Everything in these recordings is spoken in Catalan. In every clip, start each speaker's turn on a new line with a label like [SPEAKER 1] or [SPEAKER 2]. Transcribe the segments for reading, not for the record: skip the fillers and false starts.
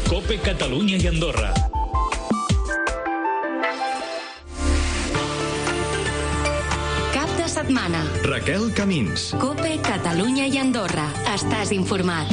[SPEAKER 1] COPE Catalunya i Andorra.
[SPEAKER 2] Cap de setmana.
[SPEAKER 3] Raquel Camins.
[SPEAKER 2] COPE Catalunya i Andorra. Estàs informat.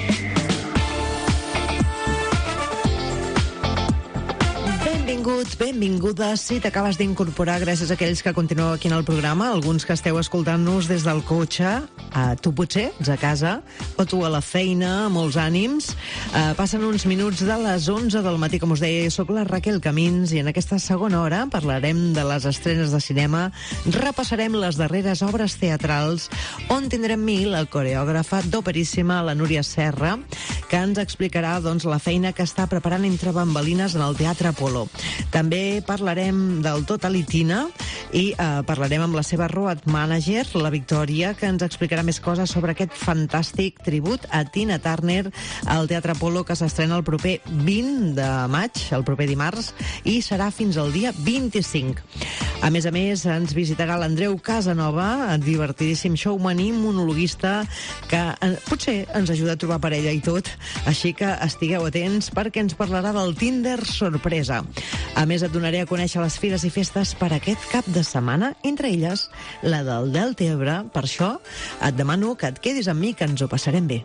[SPEAKER 4] Benvinguts, benvingudes. Si t'acabes d'incorporar, gràcies a aquells que continueu aquí en el programa, alguns que esteu escoltant-nos des del cotxe, tu potser, ets a casa, o tu a la feina, molts ànims. Passen uns minuts de les 11 del matí, com us deia, soc la Raquel Camins, i en aquesta segona hora parlarem de les estrenes de cinema, repassarem les darreres obres teatrals, on tindrem la coreògrafa d'Operíssima, la Núria Serra, que ens explicarà doncs, la feina que està preparant entre bambalines en el Teatre Apolo. També parlarem del Totalitina i parlarem amb la seva road manager, la Victòria, que ens explicarà més coses sobre aquest fantàstic tribut a Tina Turner al Teatre Apolo, que s'estrena el proper 20 de maig, el proper dimarts, i serà fins al dia 25. A més, ens visitarà l'Andreu Casanova, divertidíssim showman i monologuista, que potser ens ajuda a trobar parella i tot, així que estigueu atents perquè ens parlarà del Tinder sorpresa. A més, et donaré a conèixer les fires i festes per aquest cap de setmana, entre elles la del Delta Ebre. Per això et demano que et quedis amb mi, que ens ho passarem bé.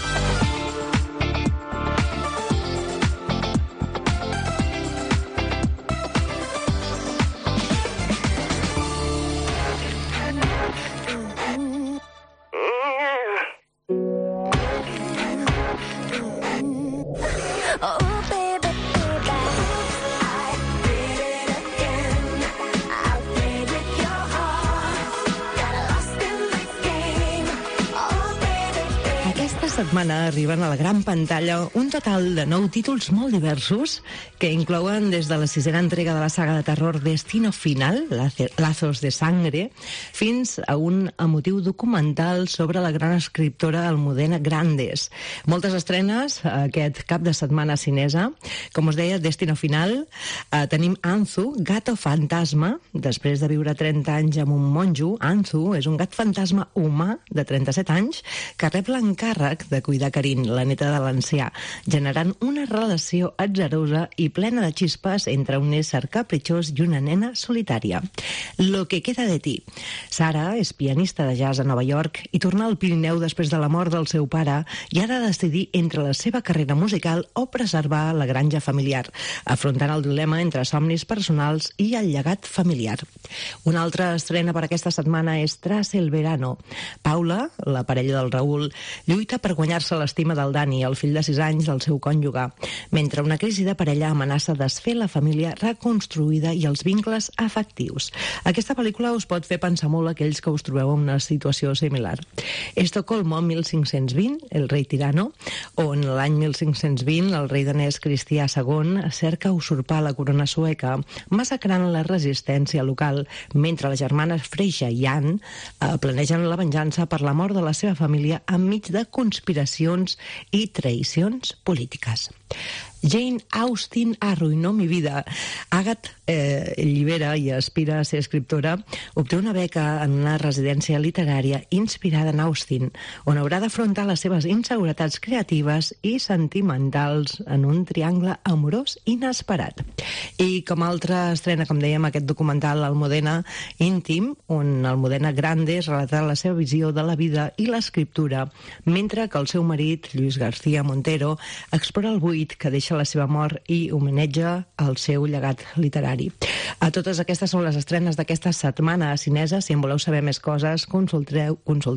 [SPEAKER 4] Setmana arriben a la gran pantalla un total de 9 títols molt diversos que inclouen des de la 6a entrega de la saga de terror Destino Final, Lazos de Sangre, fins a un emotiu documental sobre la gran escriptora Almudena Grandes. Moltes estrenes aquest cap de setmana cinesa. Com us deia, Destino Final, tenim Anzu, gato fantasma. Després de viure 30 anys amb un monjo, Anzu és un gat fantasma humà de 37 anys que rep l'encàrrec de cuidar Karin, la neta de l'ancià, generant una relació atzarosa i plena de xispes entre un ésser capritxós i una nena solitària. Lo que queda de ti. Sara és pianista de jazz a Nova York i torna al Pirineu després de la mort del seu pare i ha de decidir entre la seva carrera musical o preservar la granja familiar, afrontant el dilema entre somnis personals i el llegat familiar. Una altra estrena per aquesta setmana és Tras el verano. Paula, la parella del Raül, lluita per guanyar-se l'estima del Dani, el fill de 6 anys del seu cònjuge, mentre una crisi de parella amenaça desfer la família reconstruïda i els vincles afectius. Aquesta pel·lícula us pot fer pensar molt a aquells que us trobeu en una situació similar. Estocolmo 1520, el rei tirano, on l'any 1520 el rei danès Cristià II cerca usurpar la corona sueca, massacrant la resistència local, mentre les germanes Freixa i Anne planegen la venjança per la mort de la seva família enmig de conspiracions i traïcions polítiques. Jane Austen arruinó mi vida. Agatha Llibera i aspira a ser escriptora, obté una beca en una residència literària inspirada en Austen, on haurà d'afrontar les seves inseguretats creatives i sentimentals en un triangle amorós inesperat. I com a altra estrena, com dèiem, aquest documental Almudena íntim, on Almudena Grandes relata la seva visió de la vida i l'escriptura, mentre que el seu marit, Lluís García Montero, explora el buit que deixa la seva mort i homenatja al seu llegat literari. A totes aquestes són les estrenes d'aquesta setmana cinesa. Si en voleu saber més coses, consulteu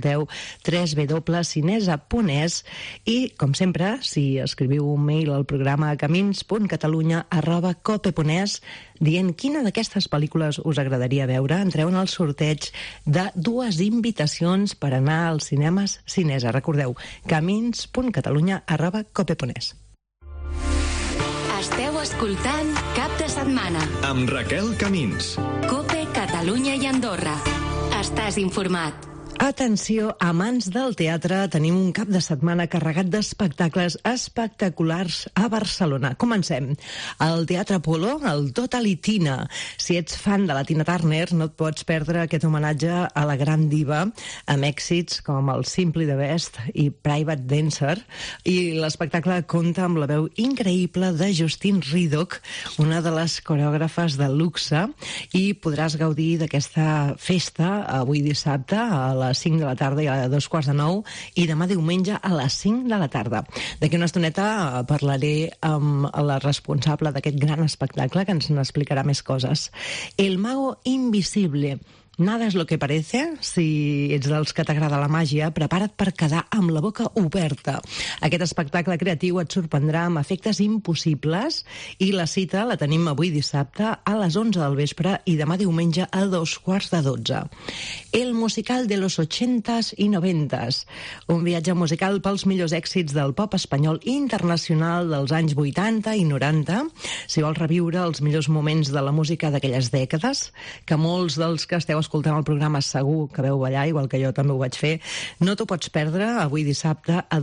[SPEAKER 4] www.cinesa.es i, com sempre, si escriviu un mail al programa camins.catalunya@cope.es dient quina d'aquestes pel·lícules us agradaria veure, entreu en el sorteig de 2 invitacions per anar als cinemes cinesa. Recordeu, camins.catalunya@cope.es.
[SPEAKER 2] Esteu escoltant Cap de Setmana
[SPEAKER 3] amb Raquel Camins.
[SPEAKER 2] COPE Catalunya i Andorra. Estàs informat.
[SPEAKER 4] Atenció, amants del teatre, tenim un cap de setmana carregat d'espectacles espectaculars a Barcelona. Comencem. El Teatre Apolo, el Totalitina. Si ets fan de la Tina Turner, no et pots perdre aquest homenatge a la gran diva, amb èxits com el Simply the Best i Private Dancer. I l'espectacle compta amb la veu increïble de Justine Riddoch, una de les coreògrafes de luxe, i podràs gaudir d'aquesta festa avui dissabte a les 5 de la tarda i a 2:15, i demà diumenge a les 5 de la tarda. D'aquí una estoneta parlaré amb la responsable d'aquest gran espectacle, que ens n'explicarà més coses. El Mago Invisible. Nada es lo que parece. Si ets dels que t'agrada la màgia, prepara't per quedar amb la boca oberta. Aquest espectacle creatiu et sorprendrà amb efectes impossibles, i la cita la tenim avui dissabte a les 11 del vespre i demà diumenge a 11:15. El musical de los 80s i 90s. Un viatge musical pels millors èxits del pop espanyol internacional dels anys 80 i 90. Si vols reviure els millors moments de la música d'aquelles dècades, que molts dels que esteu escoltant el programa segur que veu ballar, igual que jo també ho vaig fer, no t'ho pots perdre avui dissabte a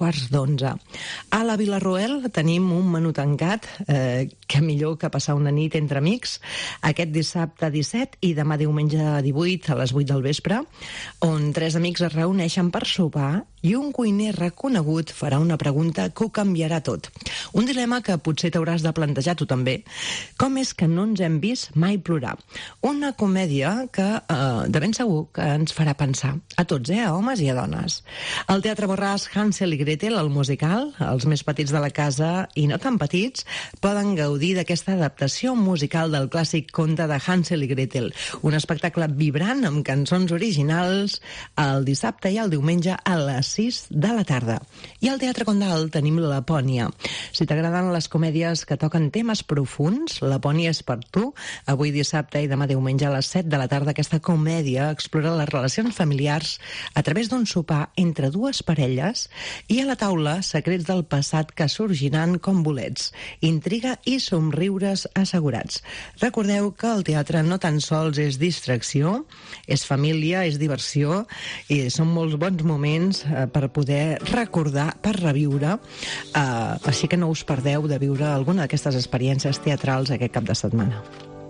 [SPEAKER 4] 2:15. A la Vila-roel tenim un menú tancat, que millor que passar una nit entre amics, aquest dissabte 17 i demà diumenge 18 a les 8 del vespre, on 3 amics es reuneixen per sopar i un cuiner reconegut farà una pregunta que ho canviarà tot. Un dilema que potser t'hauràs de plantejar tu també. Com és que no ens hem vist mai plorar? Una comèdia que de ben segur que ens farà pensar. A tots, a homes i a dones. Al Teatre Borràs, Hansel i Gretel, el musical, els més petits de la casa i no tan petits, poden gaudir d'aquesta adaptació musical del clàssic conte de Hansel i Gretel. Un espectacle vibrant amb cançons originals el dissabte i el diumenge a les 6 de la tarda. I al Teatre Condal tenim Lapònia. Si t'agraden les comèdies que toquen temes profuns, Lapònia és per tu. Avui dissabte i demà diumenge a les 7 de la tarda aquesta comèdia explora les relacions familiars a través d'un sopar entre dues parelles i a la taula secrets del passat que sorgiran com bolets, intriga i somriures assegurats. Recordeu que el teatre no tan sols és distracció, és família, és diversió, i són molts bons moments per poder recordar, per reviure, així que no us perdeu de viure alguna d'aquestes experiències teatrals aquest cap de setmana.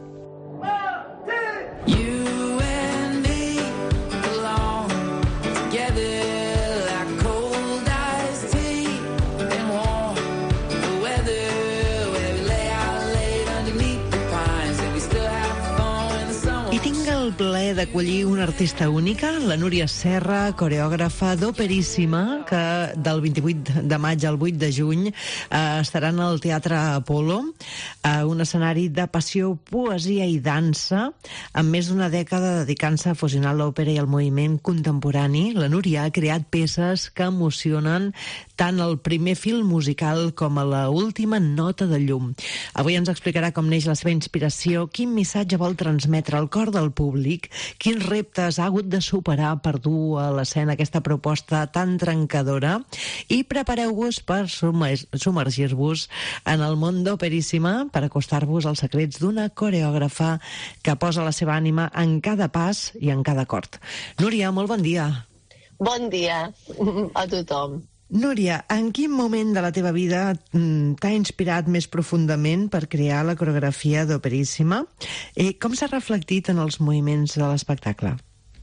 [SPEAKER 4] Plaer d'acollir una artista única, la Núria Serra, coreògrafa d'Operíssima, que del 28 de maig al 8 de juny estaran al Teatre Apolo, un escenari de passió, poesia i dansa, amb més d'una dècada dedicant-se a fusionar l'òpera i el moviment contemporani. La Núria ha creat peces que emocionen tant el primer film musical com a la última nota de llum. Avui ens explicarà com neix la seva inspiració, quin missatge vol transmetre al cor del públic, quins reptes ha hagut de superar per dur a l'escena aquesta proposta tan trencadora, i prepareu-vos per submergir-vos en el món d'Operíssima, per acostar-vos als secrets d'una coreògrafa que posa la seva ànima en cada pas i en cada acord. Núria, molt bon dia.
[SPEAKER 3] Bon dia a tothom.
[SPEAKER 4] Núria, en quin moment de la teva vida t'ha inspirat més profundament per crear la coreografia d'Operíssima? Com s'ha reflectit en els moviments de l'espectacle?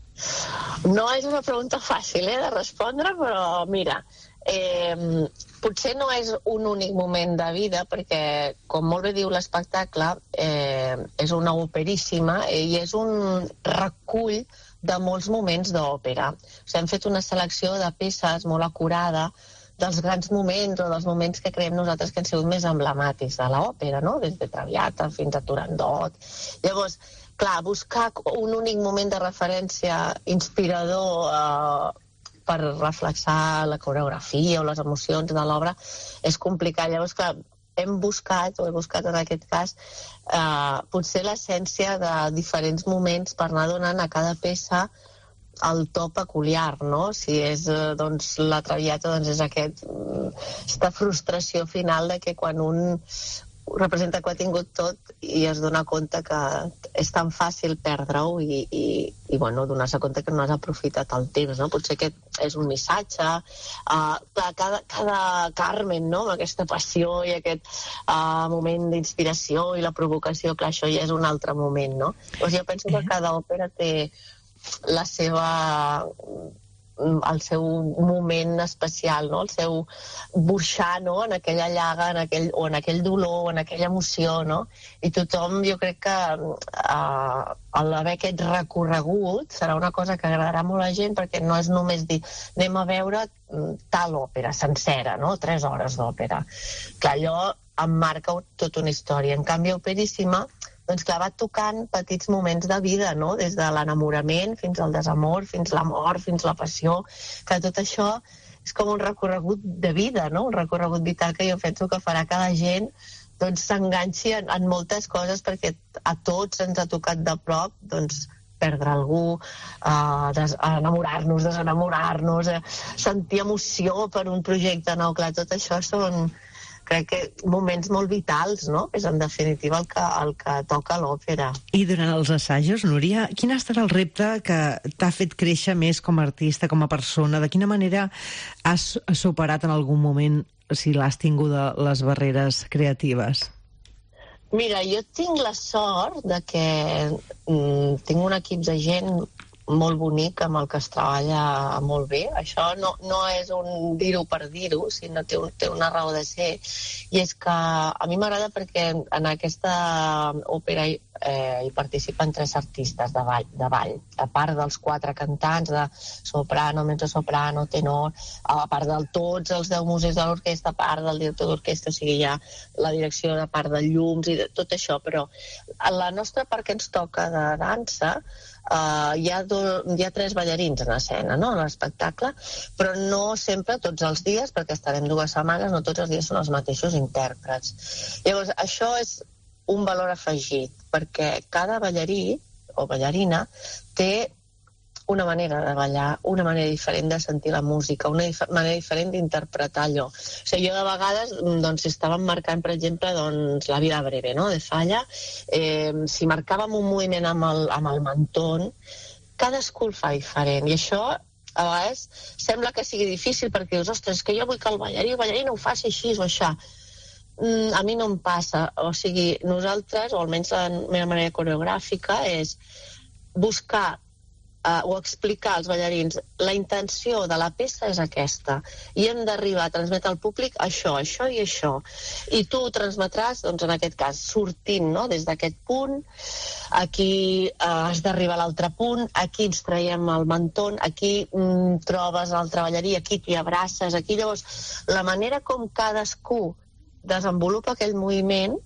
[SPEAKER 3] No és una pregunta fàcil de respondre, però mira, potser no és un únic moment de vida, perquè, com molt bé diu l'espectacle, és una operíssima i és un recull de molts moments d'òpera. Hem fet una selecció de peces molt acurada dels grans moments o dels moments que creiem nosaltres que han sigut més emblemàtics de l'òpera, no? Des de Traviata fins a Turandot. Llavors, clar, buscar un únic moment de referència inspirador per reflexar la coreografia o les emocions de l'obra és complicat. Llavors, clar, he buscat en aquest cas, potser l'essència de diferents moments per anar donant a cada peça el to peculiar, no? Si és la Traviata, doncs és aquesta frustració final de que quan representa que ho ha tingut tot i es dona compte que és tan fàcil perdre-ho i bueno, donar-se compte que no has aprofitat el temps, no? Potser aquest és un missatge. Cada Carmen, no?, amb aquesta passió i aquest moment d'inspiració i la provocació, clar, això ja és un altre moment, no? Doncs jo penso que cada òpera té la seva... el seu moment especial, no? El seu burxar, no?, en aquella llaga, o en aquell dolor, o en aquella emoció, no? I tothom, jo crec que al haver aquest recorregut serà una cosa que agradarà molt a la gent, perquè no és només dir anem a veure tal òpera sencera, no?, 3 hores d'òpera. Clar, allò emmarca tota una història. En canvi, Operíssima, doncs clar, va tocant petits moments de vida, no?, des de l'enamorament fins al desamor, fins la mort, fins la passió, que tot això és com un recorregut de vida, no?, un recorregut vital que jo penso que farà que la gent doncs s'enganxi en moltes coses, perquè a tots ens ha tocat de prop doncs perdre algú, enamorar-nos, desenamorar-nos, sentir emoció per un projecte nou. Clar, tot això són, crec que, moments molt vitals, no? És en definitiva el que toca l'òpera.
[SPEAKER 4] I durant els assajos, Núria, quin ha estat el repte que t'ha fet créixer més com a artista, com a persona? De quina manera has superat en algun moment, si l'has tinguda, les barreres creatives?
[SPEAKER 3] Mira, jo tinc la sort de que tinc un equip de gent molt bonic amb el que es treballa molt bé. Això no és un dir-ho per dir-ho, sinó té una raó de ser. I és que a mi m'agrada perquè en aquesta òpera hi participen 3 artistes de ball, a part dels 4 cantants de soprano, mezzosoprano, tenor, a part de tots els 10 músics de l'orquestra, a part del director d'orquestra, o sigui, hi ha la direcció de part de llums i de tot això, però a la nostra part que ens toca de dansa hi ha 3 ballarins en escena, no?, en l'espectacle, però no sempre tots els dies, perquè estarem 2 setmanes, no tots els dies són els mateixos intèrprets. Llavors, això és un valor afegit, perquè cada ballarí o ballarina té una manera de ballar, una manera diferent de sentir la música, una manera diferent d'interpretar allò. O sigui, jo de vegades, doncs, si estàvem marcant, per exemple, doncs, La vida breve, no?, de Falla, si marcàvem un moviment amb el mentón, cadascú el fa diferent, i això a vegades sembla que sigui difícil, perquè dius, ostres, és que jo vull que el ballarí no ho faci així o això. A mi no em passa, o sigui, nosaltres, o almenys la meva manera coreogràfica, és buscar o explicar als ballarins la intenció de la peça és aquesta i hem d'arribar a transmetre al públic això, això i això, i tu ho transmetràs, doncs en aquest cas sortint, no?, des d'aquest punt, aquí has d'arribar a l'altre punt, aquí ens traiem el mentón, aquí trobes l'altre ballarí, aquí t'hi abraces, aquí. Llavors la manera com cadascú desenvolupa aquell moviment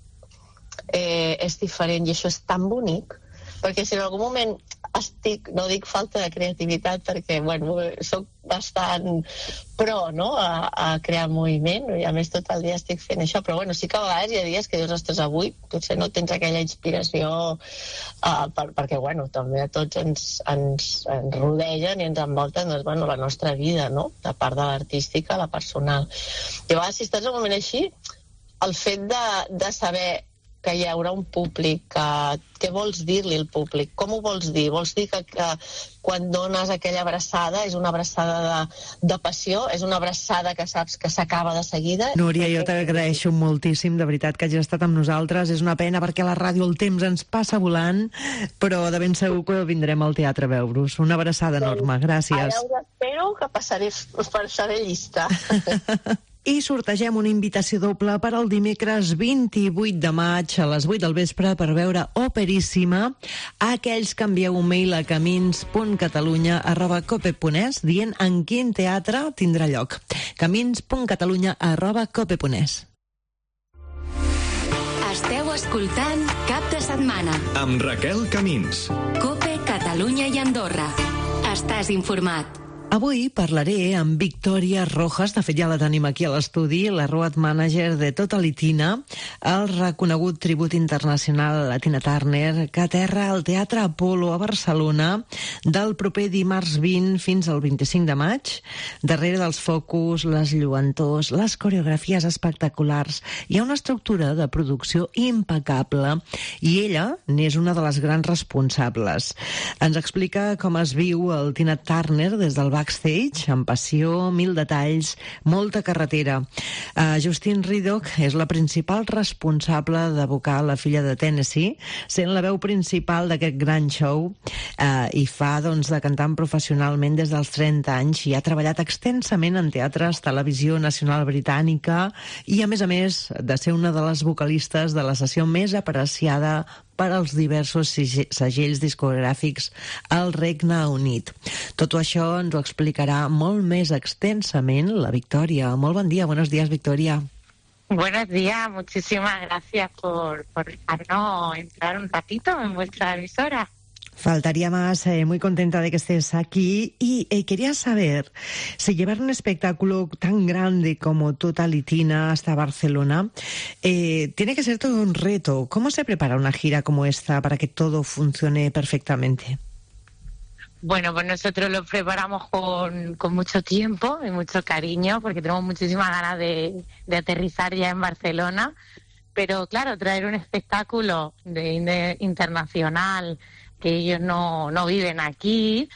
[SPEAKER 3] és diferent, i això és tan bonic, perquè si en algun moment no dic falta de creativitat, perquè, bueno, soc bastant pro, no?, a crear moviment, i a més tot el dia estic fent això, però bueno, sí que a vegades hi ha dies que dius, ostres, avui potser no tens aquella inspiració, perquè, bueno, també a tots ens rodegen i ens envolten, doncs, bueno, la nostra vida, no?, la part de l'artística, la personal. I a vegades, si estàs en un moment així, el fet de saber que hi haurà un públic, què vols dir-li al públic? Com ho vols dir? Vols dir que quan dones aquella abraçada és una abraçada de passió, és una abraçada que saps que s'acaba de seguida?
[SPEAKER 4] Núria, jo t'agraeixo moltíssim, de veritat, que hagis estat amb nosaltres. És una pena perquè a la ràdio el temps ens passa volant, però de ben segur que vindrem al teatre a veure-us. Una abraçada enorme, gràcies.
[SPEAKER 3] Ara us espero, que passaré llista.
[SPEAKER 4] I sortegem una invitació doble per al dimecres 28 de maig a les 8 del vespre per veure Operíssima a aquells que envieu un mail a camins.catalunya@cope.es dient en quin teatre tindrà lloc. camins.catalunya@cope.es.
[SPEAKER 2] Esteu escoltant Cap de Setmana
[SPEAKER 1] amb Raquel Camins.
[SPEAKER 2] Cope, Catalunya i Andorra. Estàs informat.
[SPEAKER 4] Avui parlaré amb Victòria Rojas, de fet ja la tenim aquí a l'estudi, la road manager de Totalitina, el reconegut tribut internacional a Tina Turner, que aterra al Teatre Apolo a Barcelona del proper dimarts 20 fins al 25 de maig. Darrere dels focus, les lluentors, les coreografies espectaculars, hi ha una estructura de producció impecable i ella n'és una de les grans responsables. Ens explica com es viu el Tina Turner des del backstage, amb passió, 1000 detalls, molta carretera. Justine Riddoch és la principal responsable d'evocar la filla de Tennessee, sent la veu principal d'aquest gran show, i fa de cantant professionalment des dels 30 anys i ha treballat extensament en teatres, televisió nacional britànica i, a més, de ser una de les vocalistes de la sessió més apreciada per als diversos segells discogràfics al Regne Unit. Tot això ens ho explicarà molt més extensament la Victòria. Molt bon dia, buenos días, Victòria.
[SPEAKER 5] Buenos días, muchísimas gracias por dejarnos entrar un ratito en vuestra emisora.
[SPEAKER 4] Faltaría más, muy contenta de que estés aquí y quería saber si llevar un espectáculo tan grande como Totalitina hasta Barcelona tiene que ser todo un reto. ¿Cómo se prepara una gira como esta para que todo funcione perfectamente?
[SPEAKER 5] Bueno, pues nosotros lo preparamos con mucho tiempo y mucho cariño porque tenemos muchísimas ganas de aterrizar ya en Barcelona, pero claro, traer un espectáculo internacional que ellos no viven aquí,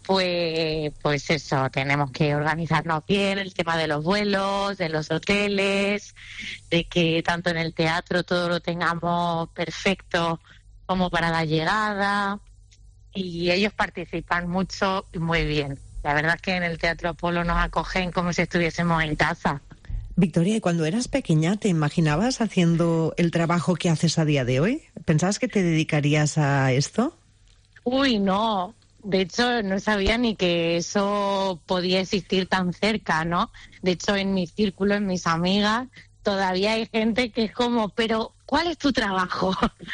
[SPEAKER 5] pues eso, tenemos que organizarnos bien, el tema de los vuelos, de los hoteles, de que tanto en el teatro todo lo tengamos perfecto como para la llegada, y ellos participan mucho y muy bien. La verdad es que en el Teatro Apolo nos acogen como si estuviésemos en casa.
[SPEAKER 4] Victoria, ¿y cuando eras pequeña te imaginabas haciendo el trabajo que haces a día de hoy? ¿Pensabas que te dedicarías a esto?
[SPEAKER 5] Uy, no. De hecho, no sabía ni que eso podía existir tan cerca, ¿no? De hecho, en mi círculo, en mis amigas, todavía hay gente que es como, pero ¿cuál es tu trabajo?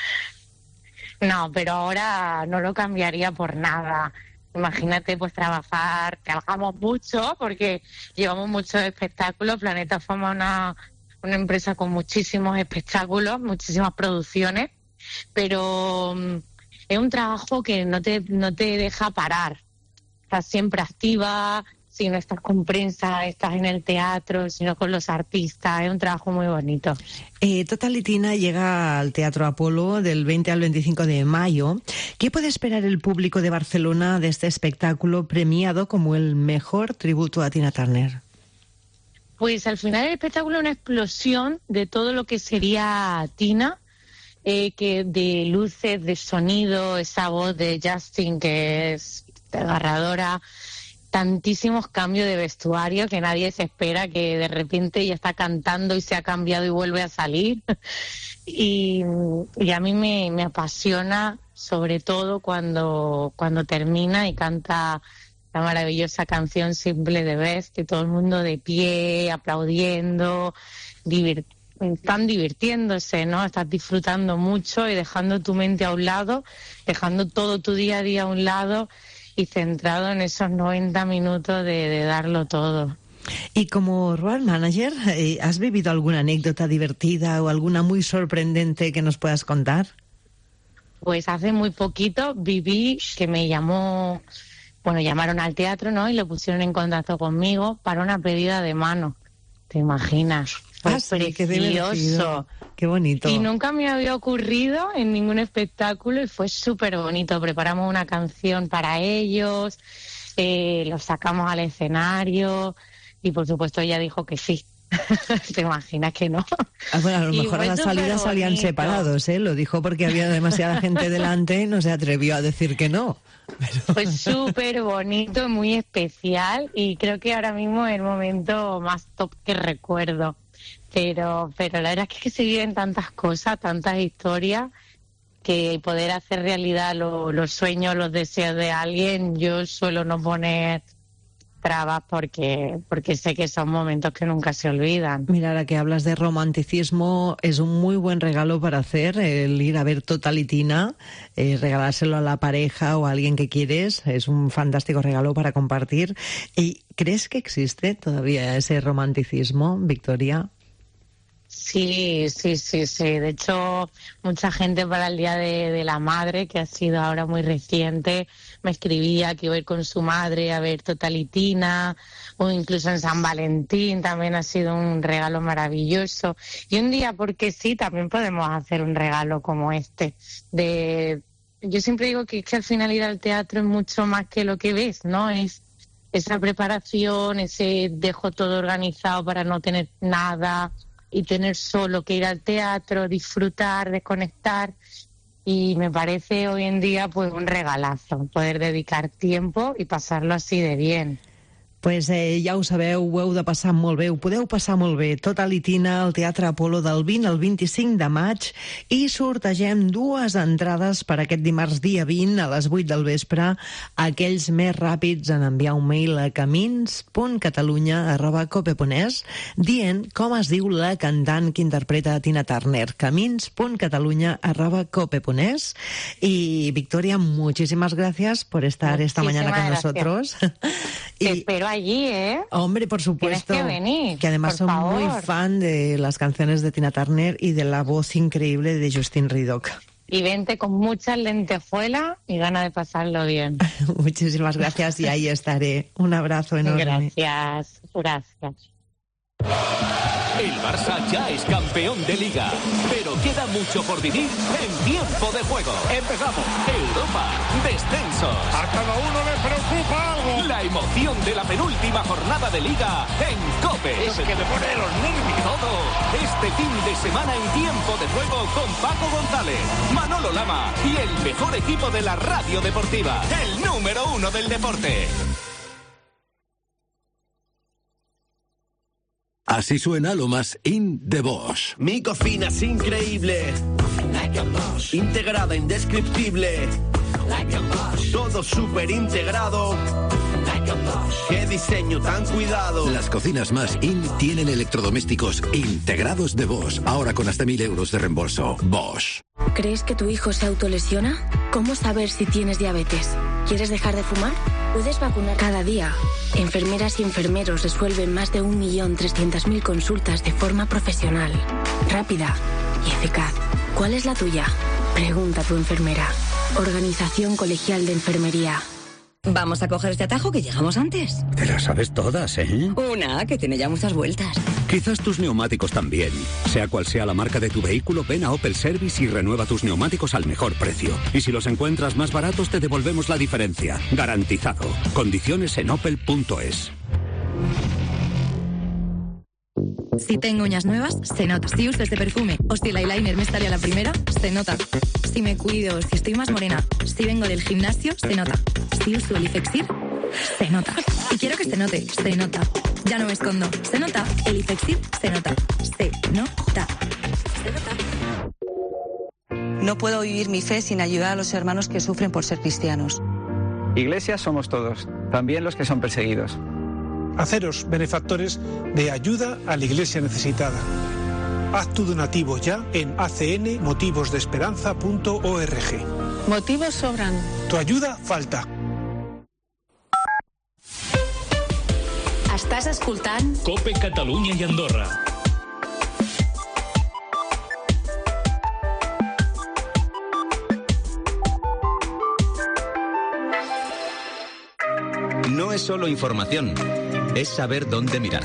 [SPEAKER 5] No, pero ahora no lo cambiaría por nada. Imagínate, pues trabajamos mucho porque llevamos muchos espectáculos. Planeta Fama es una empresa con muchísimos espectáculos, muchísimas producciones, pero es un trabajo que no te deja parar. Estás siempre activa, si no estás con prensa, estás en el teatro, si no con los artistas. Es un trabajo muy bonito.
[SPEAKER 4] Totalitina llega al Teatro Apolo del 20 al 25 de mayo. ¿Qué puede esperar el público de Barcelona de este espectáculo premiado como el mejor tributo a Tina Turner?
[SPEAKER 5] Pues al final el espectáculo es una explosión de todo lo que sería Tina, que de luces, de sonido, esa voz de Justin que es agarradora, tantísimos cambios de vestuario que nadie se espera, que de repente ya está cantando y se ha cambiado y vuelve a salir. Y a mí me apasiona, sobre todo cuando termina y canta la maravillosa canción Simple the Best, y todo el mundo de pie, aplaudiendo, están divirtiéndose, ¿no? Estás disfrutando mucho y dejando tu mente a un lado, dejando todo tu día a día a un lado y centrado en esos 90 minutos de darlo todo.
[SPEAKER 4] Y como road manager, ¿has vivido alguna anécdota divertida o alguna muy sorprendente que nos puedas contar?
[SPEAKER 5] Pues hace muy poquito viví que llamaron al teatro, ¿no? Y lo pusieron en contacto conmigo para una pedida de mano. ¿Te imaginas? Fue precioso.
[SPEAKER 4] Qué bonito.
[SPEAKER 5] Y nunca me había ocurrido en ningún espectáculo y fue súper bonito. Preparamos una canción para ellos, los sacamos al escenario y por supuesto ella dijo que sí. ¿Te imaginas que no?
[SPEAKER 4] Bueno, a lo mejor a la salida salían separados, ¿eh? Lo dijo porque había demasiada gente delante y no se atrevió a decir que no. Pero...
[SPEAKER 5] Fue súper bonito, muy especial y creo que ahora mismo es el momento más top que recuerdo. Pero la verdad es que se viven tantas cosas, tantas historias, que poder hacer realidad los sueños, los deseos de alguien, yo suelo no poner trabas porque sé que son momentos que nunca se olvidan.
[SPEAKER 4] Mira, ahora que hablas de romanticismo, es un muy buen regalo para hacer el ir a ver Totalitina, regalárselo a la pareja o a alguien que quieres. Es un fantástico regalo para compartir. ¿Y crees que existe todavía ese romanticismo, Victoria?
[SPEAKER 5] Sí. De hecho, mucha gente para el Día de la Madre, que ha sido ahora muy reciente, me escribía que iba a ir con su madre a ver Totalitina, o incluso en San Valentín también ha sido un regalo maravilloso. Y un día, porque sí, también podemos hacer un regalo como este. Yo siempre digo que al final ir al teatro es mucho más que lo que ves, ¿no? Es esa preparación, ese dejo todo organizado para no tener nada y tener solo que ir al teatro, disfrutar, desconectar. Y me parece hoy en día pues un regalazo poder dedicar tiempo y pasarlo así de bien.
[SPEAKER 4] Pues ja ho sabeu, ho heu de passar molt bé, ho podeu passar molt bé. Totalitina al Teatre Apolo del 20 al 25 de maig i sortegem 2 entrades per aquest dimarts dia 20 a les 8 del vespre. Aquells més ràpids en enviar un mail a camins.catalunya@cope.es dient com es diu la cantant que interpreta Tina Turner. camins.catalunya@cope.es. Y Victoria, muchísimas gracias por estar esta mañana con nosotros.
[SPEAKER 5] Te espero allí, ¿eh?
[SPEAKER 4] Hombre, por supuesto.
[SPEAKER 5] Tienes que venir,
[SPEAKER 4] que además soy muy fan de las canciones de Tina Turner y de la voz increíble de Justin Riddock.
[SPEAKER 5] Y vente con muchas lentejuelas y ganas de pasarlo bien.
[SPEAKER 4] Muchísimas gracias y ahí estaré. Un abrazo enorme.
[SPEAKER 5] Gracias.
[SPEAKER 1] El Barça ya es campeón de Liga, pero queda mucho por vivir en Tiempo de Juego. Empezamos. Europa, descensos.
[SPEAKER 6] A cada uno le preocupa algo.
[SPEAKER 1] La emoción de la penúltima jornada de Liga en COPE.
[SPEAKER 6] Es que me pone los nervios.
[SPEAKER 1] Todo este fin de semana en Tiempo de Juego con Paco González, Manolo Lama y el mejor equipo de la radio deportiva, el número 1 del deporte.
[SPEAKER 7] Así suena lo más in de Bosch.
[SPEAKER 8] Mi cocina es increíble. Integrada, indescriptible. Todo súper integrado. Qué diseño tan cuidado.
[SPEAKER 7] Las cocinas más in tienen electrodomésticos integrados de Bosch. Ahora con hasta 1.000 euros de reembolso. Bosch.
[SPEAKER 9] ¿Crees que tu hijo se autolesiona? ¿Cómo saber si tienes diabetes? ¿Quieres dejar de fumar? Puedes vacunar cada día. Enfermeras y enfermeros resuelven más de 1.300.000 consultas de forma profesional, rápida y eficaz. ¿Cuál es la tuya? Pregunta a tu enfermera. Organización Colegial de Enfermería.
[SPEAKER 10] Vamos a coger este atajo que llegamos antes.
[SPEAKER 11] Te las sabes todas, ¿eh?
[SPEAKER 10] Una que tiene ya muchas vueltas.
[SPEAKER 11] Quizás tus neumáticos también. Sea cual sea la marca de tu vehículo, ven a Opel Service y renueva tus neumáticos al mejor precio. Y si los encuentras más baratos, te devolvemos la diferencia. Garantizado. Condiciones en opel.es.
[SPEAKER 12] Si tengo uñas nuevas, se nota. Si uso este perfume o si el eyeliner me estaría a la primera, se nota. Si me cuido, si estoy más morena, si vengo del gimnasio, se nota. Si uso el Ifexir, se nota. Y quiero que se note, se nota. Ya no me escondo, se nota. El Ifexir, se nota. Se nota. Se nota.
[SPEAKER 13] No puedo vivir mi fe sin ayudar a los hermanos que sufren por ser cristianos.
[SPEAKER 14] Iglesia somos todos, también los que son perseguidos.
[SPEAKER 6] Haceros benefactores de ayuda a la Iglesia necesitada. Haz tu donativo ya en acnmotivosdeesperanza.org.
[SPEAKER 13] Motivos sobran.
[SPEAKER 6] Tu ayuda falta.
[SPEAKER 2] Estàs escoltant
[SPEAKER 1] COPE Catalunya i Andorra.
[SPEAKER 15] No es solo información, es saber dónde mirar.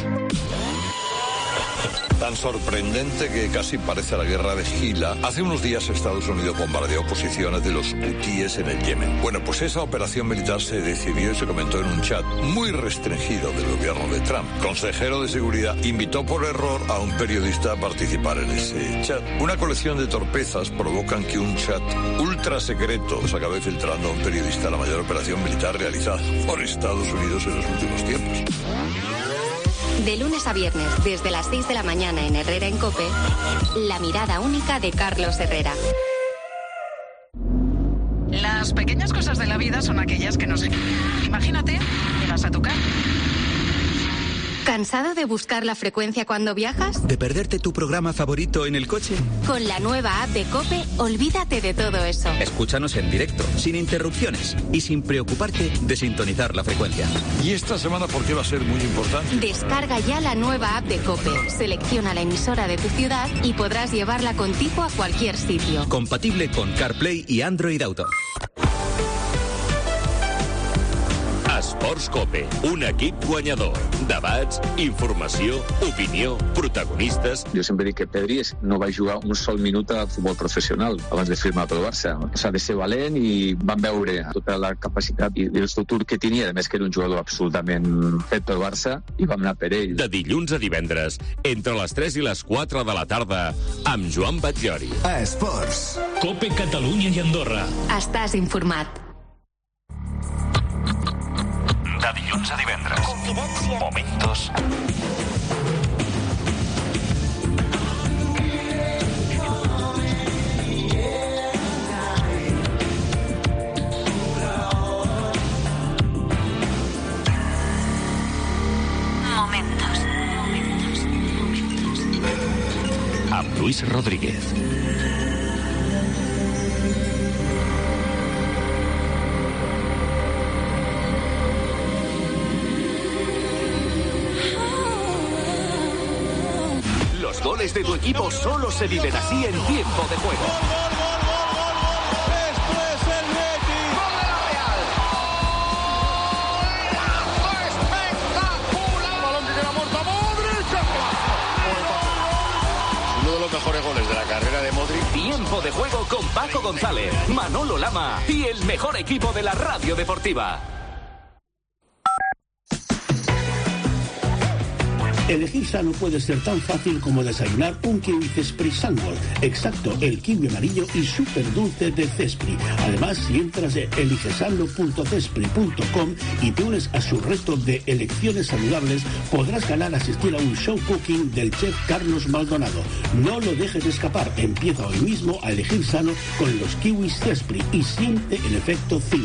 [SPEAKER 16] Tan sorprendente que casi parece la guerra de Gila. Hace unos días Estados Unidos bombardeó posiciones de los hutíes en el Yemen. Bueno, pues esa operación militar se decidió y se comentó en un chat muy restringido del gobierno de Trump. Consejero de Seguridad invitó por error a un periodista a participar en ese chat. Una colección de torpezas provocan que un chat ultra secreto se acabe filtrando a un periodista, la mayor operación militar realizada por Estados Unidos en los últimos tiempos.
[SPEAKER 2] De lunes a viernes, desde las 6 de la mañana en Herrera en COPE, la mirada única de Carlos Herrera.
[SPEAKER 17] Las Las pequeñas cosas de la vida son aquellas que nos... Imagínate, llegas a tu casa.
[SPEAKER 2] ¿Cansado de buscar la frecuencia cuando viajas?
[SPEAKER 18] ¿De perderte tu programa favorito en el coche?
[SPEAKER 2] Con la nueva app de COPE, olvídate de todo eso.
[SPEAKER 18] Escúchanos en directo, sin interrupciones y sin preocuparte de sintonizar la frecuencia.
[SPEAKER 16] ¿Y esta semana por qué va a ser muy importante?
[SPEAKER 2] Descarga ya la nueva app de COPE, selecciona la emisora de tu ciudad y podrás llevarla contigo a cualquier sitio.
[SPEAKER 18] Compatible con CarPlay y Android Auto.
[SPEAKER 19] Esports COPE, un equip guanyador. Debats, informació, opinió, protagonistes...
[SPEAKER 20] Jo sempre dic que Pedri no va jugar un sol minut a futbol professional abans de firmar pel Barça. S'ha de ser valent i van veure tota la capacitat i el futur que tenia. A més que era un jugador absolutament fet pel Barça i vam anar per ell.
[SPEAKER 19] De dilluns a divendres, entre les 3 i les 4 de la tarda, amb Joan Batllori.
[SPEAKER 21] A Esports.
[SPEAKER 19] COPE Catalunya i Andorra.
[SPEAKER 2] Estàs informat.
[SPEAKER 19] De dilluns a divendres. Confidència. Momentos. Amb Luis Rodríguez.
[SPEAKER 1] Los goles de tu equipo solo se viven así en tiempo de juego.
[SPEAKER 8] Esto es el Betis. ¡Gol de la Real! ¡Espectacular! Balón que queda muerto a Modric.
[SPEAKER 1] Uno de los mejores goles de la carrera de Modric. Tiempo de juego con Paco González, Manolo Lama y el mejor equipo de la radio deportiva.
[SPEAKER 22] Elegir sano puede ser tan fácil como desayunar un kiwi Cespri Sandwich. Exacto, el kiwi amarillo y súper dulce de Cespri. Además, si entras en eligesano.cespri.com y te unes a su reto de elecciones saludables, podrás ganar asistir a un show cooking del chef Carlos Maldonado. No lo dejes escapar. Empieza hoy mismo a elegir sano con los kiwis Cespri y siente el efecto Zing.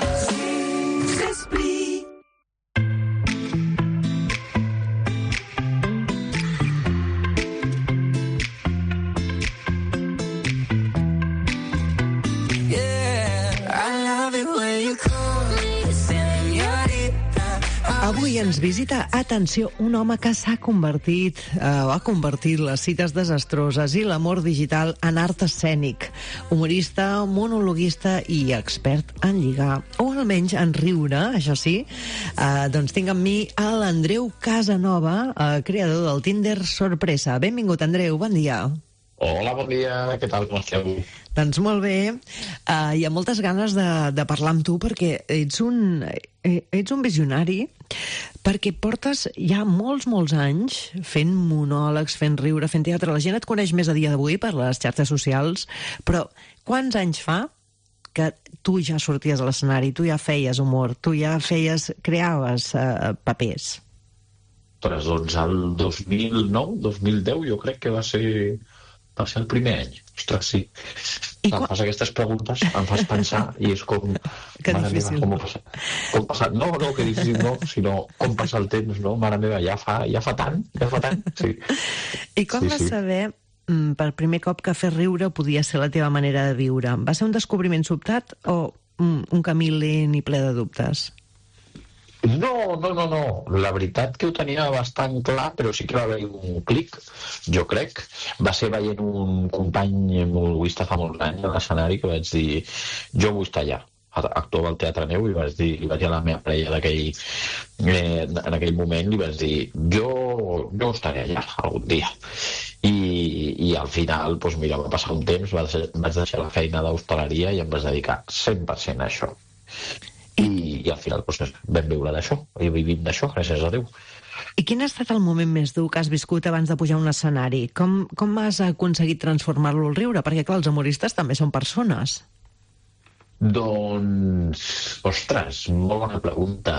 [SPEAKER 4] Avui ens visita, atenció, un home que s'ha convertit, ha convertit les cites desastroses i l'amor digital en art escènic. Humorista, monologuista i expert en lligar, o almenys en riure, això sí. Doncs tinc amb mi a l'Andreu Casanova, creador del Tinder Sorpresa. Benvingut, Andreu, bon dia.
[SPEAKER 23] Hola, bon dia, què tal, com esteu?
[SPEAKER 4] Doncs molt bé, hi ha moltes ganes de parlar amb tu perquè ets un visionari, perquè portes ja molts anys fent monòlegs, fent riure, fent teatre. La gent et coneix més a dia d'avui per les xarxes socials, però quants anys fa que tu ja sorties a l'escenari, tu ja feies humor, tu ja creaves papers?
[SPEAKER 23] Doncs el 2009, 2010 jo crec que va ser el primer any. Ostres, sí. Em fas aquestes preguntes, em fas pensar i és com...
[SPEAKER 4] Que difícil.
[SPEAKER 23] Com passa... No, que difícil no, sinó com passa el temps, no? Mare meva, ja fa tant, sí.
[SPEAKER 4] I com vas saber per primer cop que fer riure podia ser la teva manera de viure? Va ser un descobriment sobtat o un camí lent i ple de dubtes?
[SPEAKER 23] No. La veritat que ho tenia bastant clar, però sí que va haver un clic, jo crec. Va ser veient un company monologuista fa molts anys a l'escenari que vaig dir, jo vull estar allà. Actuava al Teatre Neu i vaig dir a la meva parella en aquell moment, li vaig dir, jo estaré allà algun dia. I al final, doncs mira, va passar un temps, vaig deixar la feina d'hostaleria i em vaig dedicar 100% a això. I al final vam viure d'això, i vivim d'això, gràcies a Déu.
[SPEAKER 4] I quin ha estat el moment més dur que has viscut abans de pujar a un escenari? Com has aconseguit transformar-lo al riure? Perquè, clar, els humoristes també són persones.
[SPEAKER 23] Doncs, ostres, molt bona pregunta.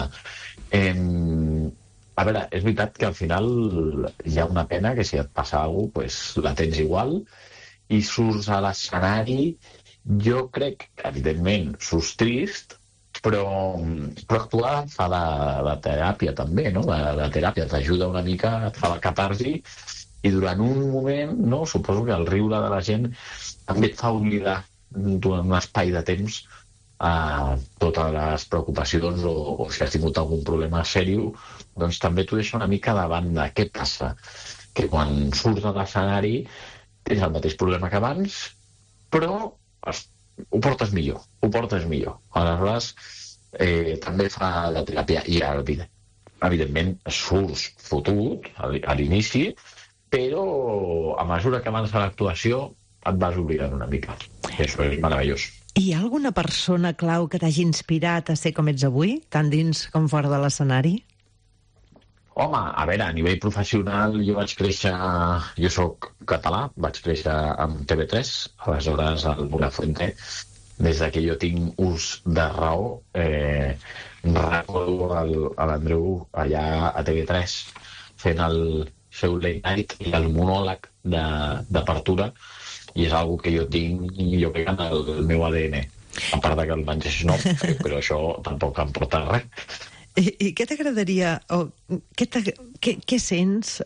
[SPEAKER 23] A veure, és veritat que al final hi ha una pena que si et passa alguna cosa, la tens igual, i surts a l'escenari Jo crec que, evidentment, sus trist, però actuar fa de teràpia també, no? De teràpia t'ajuda una mica, et fa la catarsi, i durant un moment, no? Suposo que el riure de la gent també et fa oblidar durant un espai de temps totes les preocupacions o si has tingut algun problema seriós, doncs també t'ho deixa una mica de banda. Què passa? Que quan surts de l'escenari tens el mateix problema que abans, però ho portes millor. Aleshores, també fa la teràpia i evidentment surts fotut a l'inici, però a mesura que avança l'actuació et vas oblidant una mica. I això és meravellós.
[SPEAKER 4] Hi ha alguna persona clau que t'hagi inspirat a ser com ets avui, tant dins com fora de l'escenari?
[SPEAKER 23] Home, a veure, a nivell professional jo soc català, vaig créixer amb TV3, aleshores al Buenafuente, des que jo tinc ús de raó, recordo a l'Andreu allà a TV3 fent el seu late night i el monòleg d'apertura, i és algo que jo tinc, jo crec, en el meu ADN. A part que el menges no, però això tampoc em porta res.
[SPEAKER 4] I què t'agradaria, o què sents,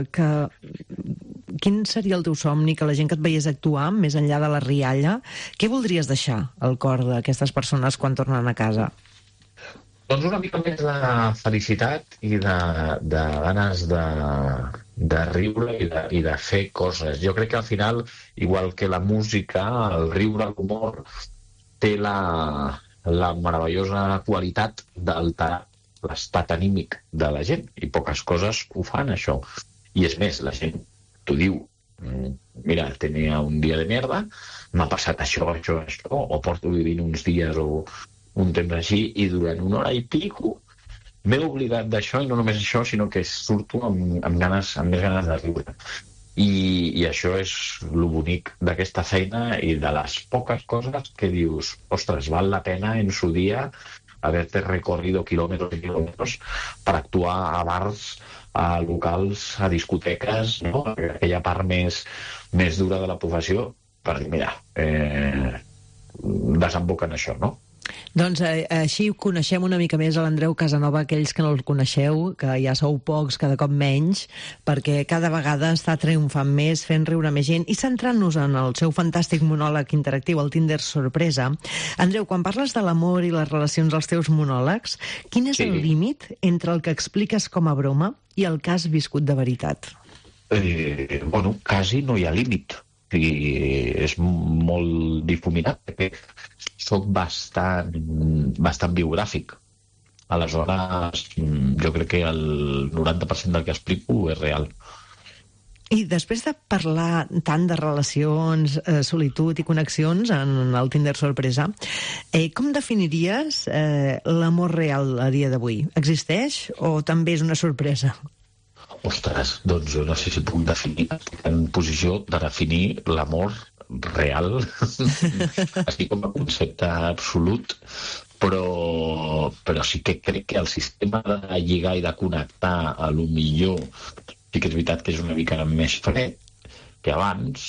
[SPEAKER 4] quin seria el teu somni, que la gent que et veiés actuar, més enllà de la rialla, què voldries deixar al cor d'aquestes persones quan tornen a casa?
[SPEAKER 23] Doncs una mica més de felicitat i de ganes de riure i de fer coses. Jo crec que al final, igual que la música, el riure, l'humor, té la meravellosa qualitat d'alterar l'estat anímic de la gent, i poques coses ho fan, això. I és més, la gent t'ho diu, mira, tenia un dia de merda, m'ha passat això, o porto vivint uns dies o un temps així, i durant una hora i pico m'he oblidat d'això, i no només això, sinó que surto amb més ganes de riure. I això és lo bonic d'aquesta feina i de les poques coses que dius, ostres, val la pena en su dia haberte recorrido kilómetros y kilómetros per actuar a bars, a locals, a discoteques, no? Aquella part més dura de la professió, per dir, mira, desemboca en això, no?
[SPEAKER 4] Doncs així coneixem una mica més a l'Andreu Casanova, aquells que no el coneixeu, que ja sou pocs, cada cop menys, perquè cada vegada està triomfant més, fent riure més gent, i centrant-nos en el seu fantàstic monòleg interactiu, el Tinder Sorpresa. Andreu, quan parles de l'amor i les relacions als teus monòlegs, quin és el límit entre el que expliques com a broma i el que has viscut de veritat?
[SPEAKER 23] Bueno, quasi no hi ha límit. És molt difuminat, perquè soc bastant biogràfic. Aleshores, jo crec que el 90% del que explico és real.
[SPEAKER 4] I després de parlar tant de relacions, solitud i connexions en el Tinder Sorpresa, com definiries l'amor real a dia d'avui? Existeix o també és una sorpresa?
[SPEAKER 23] Ostres, doncs jo no sé si puc definir, en posició de definir l'amor real, així com a concepte absolut, però sí que crec que el sistema de lligar i de connectar a lo millor sí que és veritat que és una mica més fred que abans,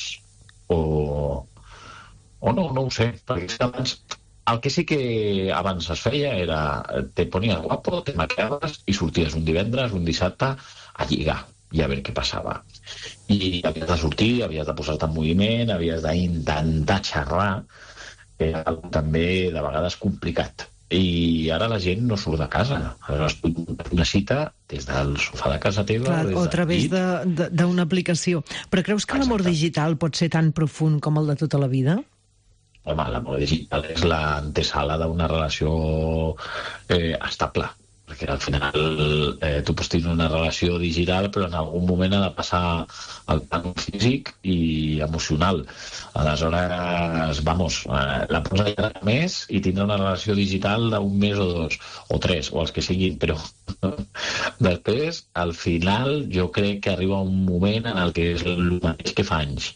[SPEAKER 23] o no ho sé, perquè abans el que sí que abans es feia era te ponies guapo, te maquillabas i sorties un divendres, un dissabte a lligar i a veure què passava. I havies de sortir, havies de posar-te en moviment, havies d'intentar xerrar, que era també de vegades complicat. I ara la gent no surt de casa. Aleshores, tu una cita des del sofà de casa teva...
[SPEAKER 4] Clar, o a través d'una aplicació. Però creus que l'amor digital pot ser tan profund com el de tota la vida?
[SPEAKER 23] Home, l'amor digital és l'antesala d'una relació estable. Perquè al final tu pots tenir una relació digital, però en algun moment ha de passar al plan físic i emocional. Aleshores, la pots allargar més i tindrà una relació digital d'un mes o dos, o tres, o els que siguin, però després, al final, jo crec que arriba un moment en el que és el mateix que fa anys.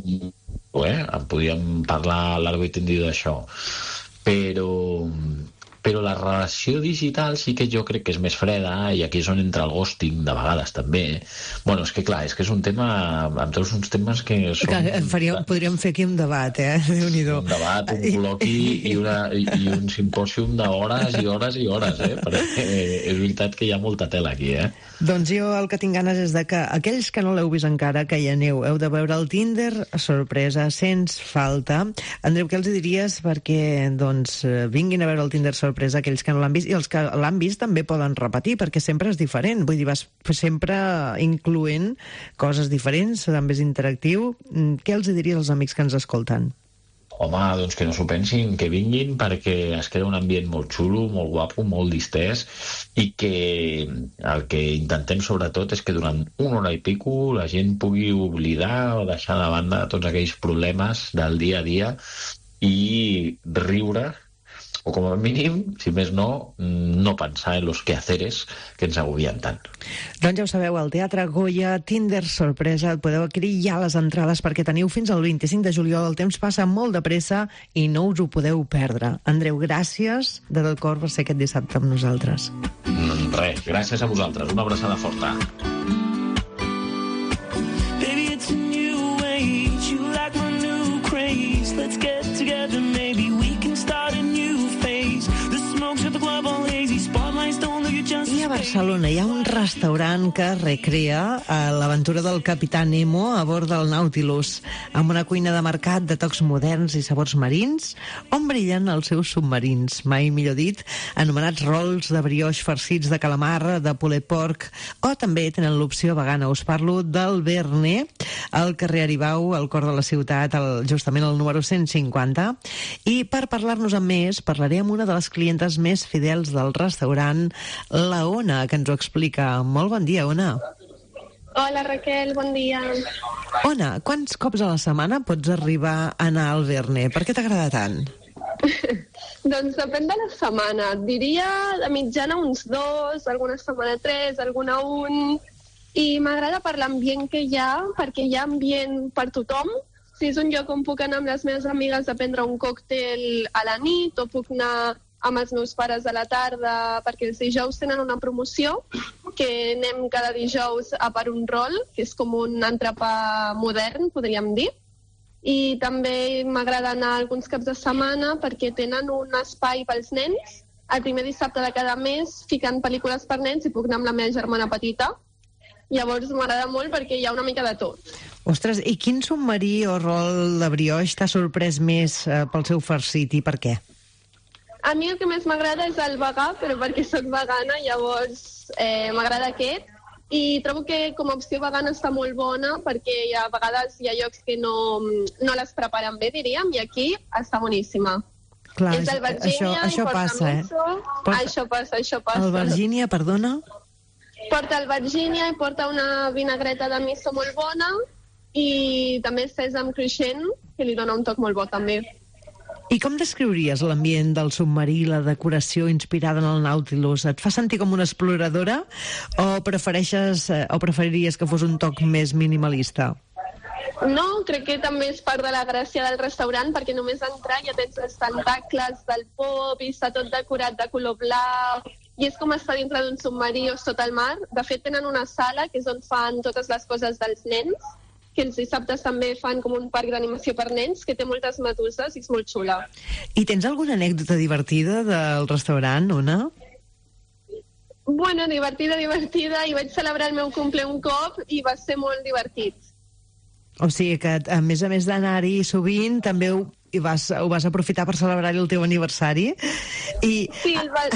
[SPEAKER 23] En podríem parlar largo i tendido d'això, però però la relació digital sí que jo crec que és més freda, i aquí és on entra el ghosting de vegades també. Bueno, és que clar, és que és un tema, amb tots uns temes que són...
[SPEAKER 4] Podríem fer aquí un debat, Déu-n'hi-do.
[SPEAKER 23] Un debat, un col·loqui i un simpòsium d'hores i hores i hores, perquè és veritat que hi ha molta tela aquí,
[SPEAKER 4] Doncs jo el que tinc ganes és de que aquells que no l'heu vist encara, que hi aneu, heu de veure el Tinder sorpresa, sens falta. Andreu, què els diries perquè vinguin a veure el Tinder sorpresa aquells que no l'han vist, i els que l'han vist també poden repetir, perquè sempre és diferent, vull dir, vas sempre incloent coses diferents, també és interactiu. Què els diries als amics que ens escolten?
[SPEAKER 23] Home, doncs que no s'ho pensin, que vinguin, perquè es crea un ambient molt xulo, molt guapo, molt distès, i que el que intentem sobretot és que durant una hora i pico la gent pugui oblidar o deixar de banda tots aquells problemes del dia a dia i riure, o com a mínim, si més no, no pensar en los quehaceres que ens agobien tant.
[SPEAKER 4] Doncs ja ho sabeu, al Teatre Goya, Tinder sorpresa, podeu adquirir ja les entrades perquè teniu fins al 25 de juliol, el temps passa molt de pressa i no us ho podeu perdre. Andreu, gràcies de tot cor per ser aquest dissabte amb nosaltres.
[SPEAKER 23] Res, gràcies a vosaltres, una abraçada forta.
[SPEAKER 3] Baby, it's a new age, you like my new craze, let's get together, maybe we can start a new phase, the smokes of the club all hazy, spotlights don't look at just...
[SPEAKER 4] I a Barcelona hi ha un restaurant que recrea l'aventura del capità Nemo a bord del Nautilus, amb una cuina de mercat de tocs moderns i sabors marins, on brillen els seus submarins, mai millor dit, anomenats rolls de brioix farcits de calamar, de poulet porc, o també tenen l'opció vegana. Us parlo del Verne, al carrer Aribau, al cor de la ciutat, justament al número 150, i per parlar-nos amb més, parlaré amb una de les clientes més fidels del restaurant, la Ona, que ens ho explica. Molt bon dia, Ona.
[SPEAKER 5] Hola, Raquel, bon dia.
[SPEAKER 4] Ona, quants cops a la setmana pots arribar a anar al Verne? Per què t'agrada tant?
[SPEAKER 5] Doncs depèn de la setmana. Diria de mitjana uns 2, alguna setmana 3, alguna 1. I m'agrada per l'ambient que hi ha, perquè hi ha ambient per tothom. Si és un lloc on puc anar amb les meves amigues a prendre un còctel a la nit, o puc anar amb els meus pares a la tarda, perquè els dijous tenen una promoció, que anem cada dijous a per un rol, que és com un entrepà modern, podríem dir. I també m'agrada anar alguns caps de setmana perquè tenen un espai pels nens. El primer dissabte de cada mes fiquen pel·lícules per nens i puc anar amb la meva germana petita. Llavors m'agrada molt perquè hi ha una mica de tot.
[SPEAKER 4] Ostres, i quin submarí o rol de brioix t'ha sorprès més pel seu farcit i per què?
[SPEAKER 5] A mi el que més m'agrada és el vegà, però perquè soc vegana, llavors m'agrada aquest. I trobo que com a opció vegana està molt bona, perquè a vegades hi ha llocs que no les preparen bé, diríem, i aquí està boníssima.
[SPEAKER 4] Clar,
[SPEAKER 5] és el Virginia
[SPEAKER 4] això
[SPEAKER 5] i porta
[SPEAKER 4] passa,
[SPEAKER 5] miso. Això passa.
[SPEAKER 4] El Virginia, perdona?
[SPEAKER 5] Porta el Virginia i porta una vinagreta de miso molt bona i també sèsam cruixent, que li dona un toc molt bo també.
[SPEAKER 4] I com descriuries l'ambient del submarí, la decoració inspirada en el Nautilus? Et fa sentir com una exploradora o preferiries que fos un toc més minimalista?
[SPEAKER 5] No, crec que també és part de la gràcia del restaurant, perquè només entrar ja tens els tentacles del pop i està tot decorat de color blau i és com estar dintre d'un submarí o sota el mar. De fet, tenen una sala que és on fan totes les coses dels nens, que els dissabtes també fan com un parc d'animació per nens, que té moltes meduses i és molt xula.
[SPEAKER 4] I tens alguna anècdota divertida del restaurant, Ona?
[SPEAKER 5] Bueno, divertida, i vaig celebrar el meu cumple un cop i va ser molt divertit.
[SPEAKER 4] O sigui que, a més d'anar-hi sovint, també ho vas aprofitar per celebrar el teu aniversari. I
[SPEAKER 5] sí,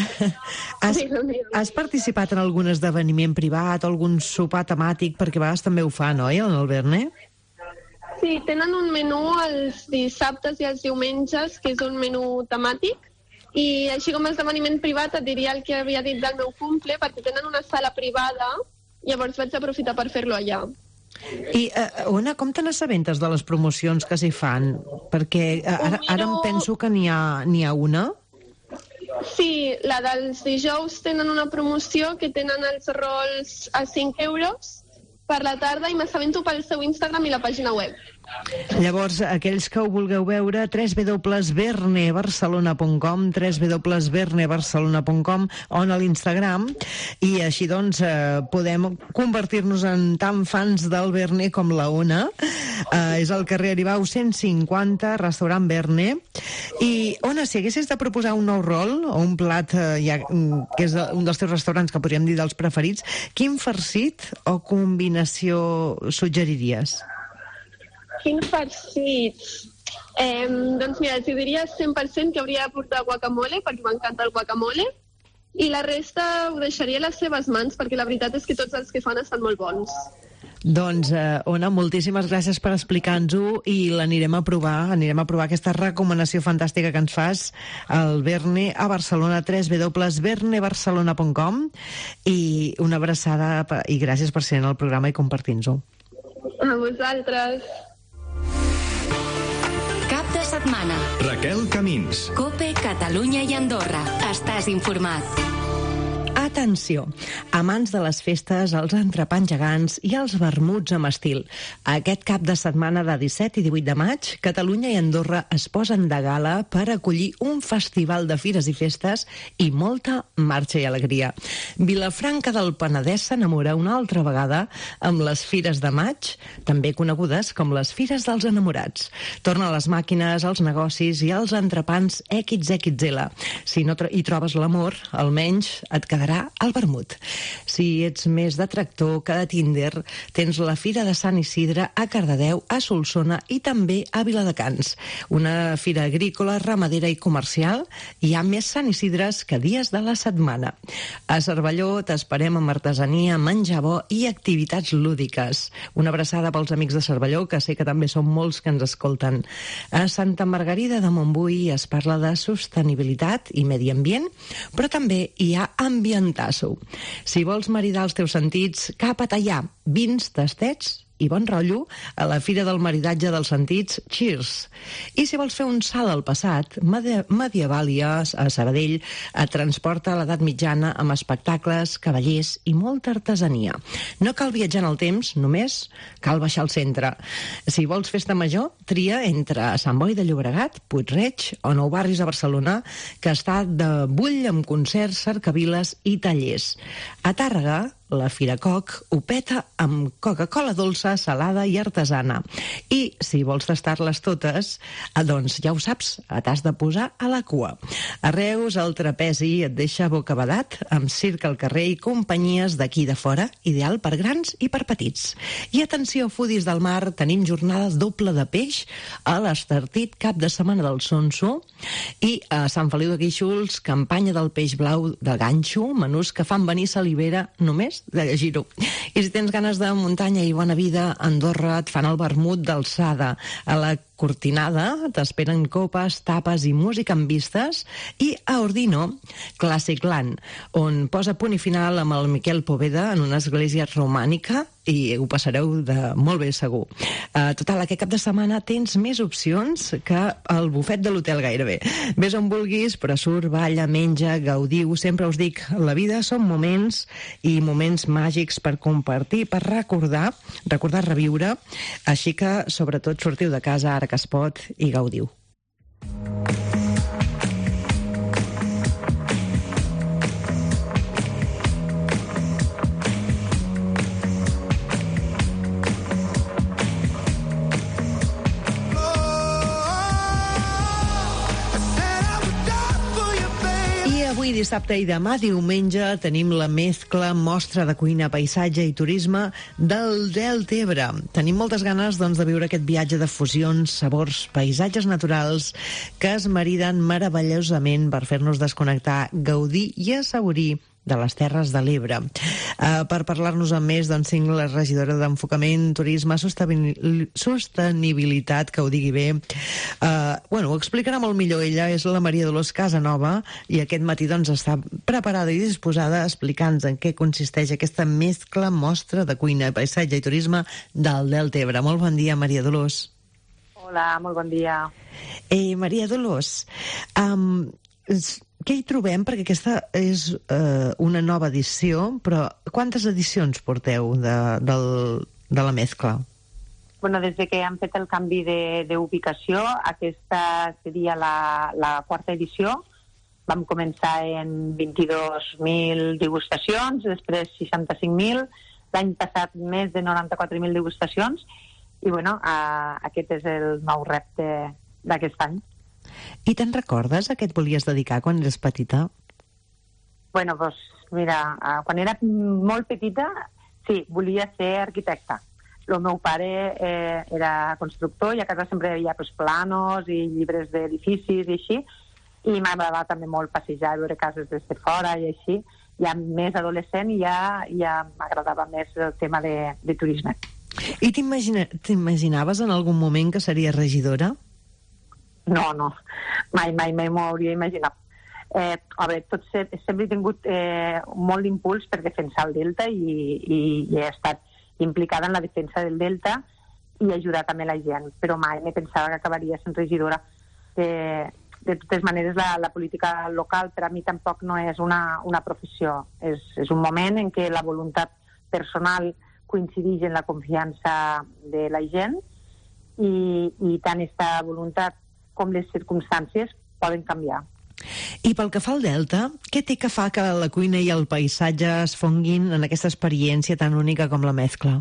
[SPEAKER 4] has participat en algun esdeveniment privat o algun sopar temàtic, perquè a vegades també ho fan, oi, en el Verne?
[SPEAKER 5] Sí, tenen un menú els dissabtes i els diumenges, que és un menú temàtic, i així com esdeveniment privat et diria el que havia dit del meu cumple, perquè tenen una sala privada, llavors vaig aprofitar per fer-lo allà.
[SPEAKER 4] I, Ona, com te n'assabentes de les promocions que s'hi fan? Perquè ara em penso que n'hi ha una.
[SPEAKER 5] Sí, la dels dijous tenen una promoció que tenen els rols a 5 euros per la tarda i m'assabento pel seu Instagram i la pàgina web.
[SPEAKER 4] Llavors, aquells que ho vulgueu veure, www.vernebarcelona.com, www.vernebarcelona.com, on a l'Instagram, i així doncs podem convertir-nos en tan fans del Verne com la Ona. És al carrer Aribau 150, restaurant Verne. I, Ona, si haguessis de proposar un nou rol o un plat que és un dels teus restaurants que podríem dir dels preferits, quin farcit o combinació suggeriries?
[SPEAKER 5] Quin farcit? Doncs mira, els diria 100% que hauria de portar guacamole, perquè m'encanta el guacamole, i la resta ho deixaria a les seves mans, perquè la veritat és que tots els que fan estan molt bons.
[SPEAKER 4] Doncs, Ona, moltíssimes gràcies per explicar-nos-ho i l'anirem a provar, aquesta recomanació fantàstica que ens fas al Verne a Barcelona, www.vernebarcelona.com, i una abraçada i gràcies per ser en el programa i compartir-nos-ho.
[SPEAKER 5] A vosaltres.
[SPEAKER 2] Cap de setmana.
[SPEAKER 1] Raquel Camins.
[SPEAKER 2] COPE, Catalunya i Andorra. Estàs informat.
[SPEAKER 4] Atenció, amants de les festes, els entrepans gegants i els vermuts amb estil. Aquest cap de setmana de 17 i 18 de maig, Catalunya i Andorra es posen de gala per acollir un festival de fires i festes i molta marxa i alegria. Vilafranca del Penedès s'enamora una altra vegada amb les fires de maig, també conegudes com les fires dels enamorats. Tornen les màquines, els negocis i els entrepans XXL. Si no hi trobes l'amor, almenys et quedarà al vermut. Si ets més de tractor que de Tinder, tens la Fira de Sant Isidre a Cardedeu, a Solsona i també a Viladecans. Una fira agrícola, ramadera i comercial. Hi ha més Sant Isidres que dies de la setmana. A Cervelló t'esperem amb artesania, menjar bo i activitats lúdiques. Una abraçada pels amics de Cervelló, que sé que també són molts que ens escolten. A Santa Margarida de Montbui es parla de sostenibilitat i medi ambient, però també hi ha ambientasso. Si vols maridar els teus sentits, cap a tallar vins, tastets i bon rotllo a la Fira del Maridatge dels Sentits, Cheers. I si vols fer un salt al passat, Medievàlia, a Sabadell, et transporta a l'edat mitjana amb espectacles, cavallers i molta artesania. No cal viatjar en el temps, només cal baixar al centre. Si vols festa major, tria entre Sant Boi de Llobregat, Puig-reig o Nou Barris a Barcelona, que està de bull amb concerts, cercaviles i tallers. A Tàrrega, la Fira Coc ho peta amb Coca-Cola dolça, salada i artesana. I si vols tastar-les totes, doncs ja ho saps, t'has de posar a la cua. A Reus, el trapezi et deixa bocabadat amb circ al carrer i companyies d'aquí de fora, ideal per grans i per petits. I atenció, foodies del mar, tenim jornada doble de peix a l'Estartit, cap de setmana del Sonso, i a Sant Feliu de Guíxols, campanya del peix blau de ganxo, menús que fan venir salivera només de llegir-ho. I si tens ganes de muntanya i bona vida, a Andorra et fan el vermut d'alçada. A la Cortinada t'esperen copes, tapes i música amb vistes, i a Ordino, Classic Land, on posa punt i final amb el Miquel Poveda en una església romànica, i ho passareu de molt bé segur. Total, aquest cap de setmana tens més opcions que el bufet de l'hotel gairebé. Ves on vulguis, però surt, balla, menja, gaudiu. Sempre us dic, la vida són moments i moments màgics per compartir, per recordar, reviure. Així que, sobretot, sortiu de casa ara que es pot i gaudiu. Avui, dissabte i demà, diumenge, tenim la mescla mostra de cuina, paisatge i turisme del Delta Ebre. Tenim moltes ganes, doncs, de viure aquest viatge de fusions, sabors, paisatges naturals que es mariden meravellosament per fer-nos desconnectar, gaudir i assaborir de les Terres de l'Ebre. Per parlar-nos amb més, doncs, tinc la regidora d'Enfocament, Turisme, Sostenibilitat, que ho digui bé. Ho explicarà molt millor ella, és la Maria Dolors Casanova, i aquest matí doncs està preparada i disposada a explicar-nos en què consisteix aquesta mescla mostra de cuina, paisatge i turisme del Delta Ebre. Molt bon dia, Maria Dolors.
[SPEAKER 7] Hola, molt bon dia.
[SPEAKER 4] Maria Dolors, què hi trobem? Perquè aquesta és una nova edició, però quantes edicions porteu de la mescla?
[SPEAKER 7] Bueno, des que hem fet el canvi d'ubicació, aquesta seria la quarta edició. Vam començar en 22.000 degustacions, després 65.000, l'any passat més de 94.000 degustacions, i bueno, aquest és el nou repte d'aquest any.
[SPEAKER 4] I te'n recordes a què et volies dedicar quan eres petita?
[SPEAKER 7] Bueno, doncs mira, quan era molt petita, sí, volia ser arquitecta. El meu pare era constructor i a casa sempre hi havia planos i llibres d'edificis i així, i m'agradava també molt passejar, veure cases des de fora i així. Ja més adolescent ja m'agradava més el tema de turisme.
[SPEAKER 4] I t'imaginaves en algun moment que series regidora?
[SPEAKER 7] No, mai m'ho hauria imaginat. A veure, sempre he tingut molt d'impuls per defensar el Delta i he estat implicada en la defensa del Delta i ajudar també la gent, però mai me pensava que acabaria sent regidora. De totes maneres, la política local per a mi tampoc no és una professió. És un moment en què la voluntat personal coincideix en la confiança de la gent i tant aquesta voluntat com les circumstàncies poden canviar.
[SPEAKER 4] I pel que fa al Delta, què té que fa que la cuina i el paisatge es fonguin en aquesta experiència tan única com la mescla?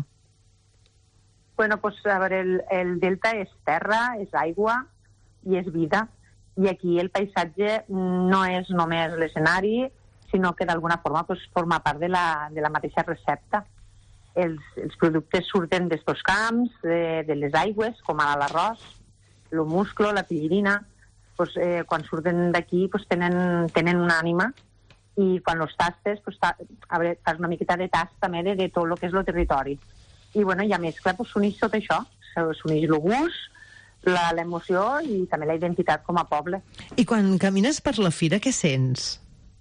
[SPEAKER 7] Bueno, pues, a veure, el Delta és terra, és aigua i és vida. I aquí el paisatge no és només l'escenari, sinó que d'alguna forma forma part de la mateixa recepta. Els productes surten d'estos camps, de les aigües, com ara l'arròs, el musclo, la pillirina. Quan surten d'aquí tenen una ànima i quan els tastes fas una miqueta de tast també de tot el que és el territori. I a mescla s'uneix tot això, s'uneix el gust, l'emoció i també la identitat com a poble.
[SPEAKER 4] I quan camines per la fira, què sents?